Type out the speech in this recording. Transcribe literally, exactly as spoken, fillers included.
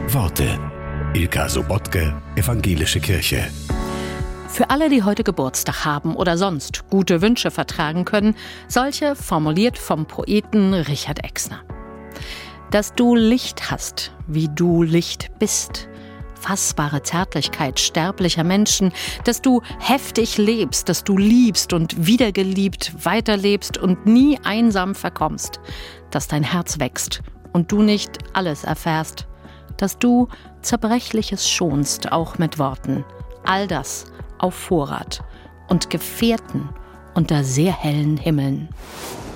Worte. Ilka Sobotke, Evangelische Kirche. Für alle, die heute Geburtstag haben oder sonst gute Wünsche vertragen können, solche formuliert vom Poeten Richard Exner. Dass du Licht hast, wie du Licht bist. Fassbare Zärtlichkeit sterblicher Menschen, dass du heftig lebst, dass du liebst und wiedergeliebt weiterlebst und nie einsam verkommst, dass dein Herz wächst und du nicht alles erfährst, dass du Zerbrechliches schonst, auch mit Worten, all das auf Vorrat und Gefährten unter sehr hellen Himmeln.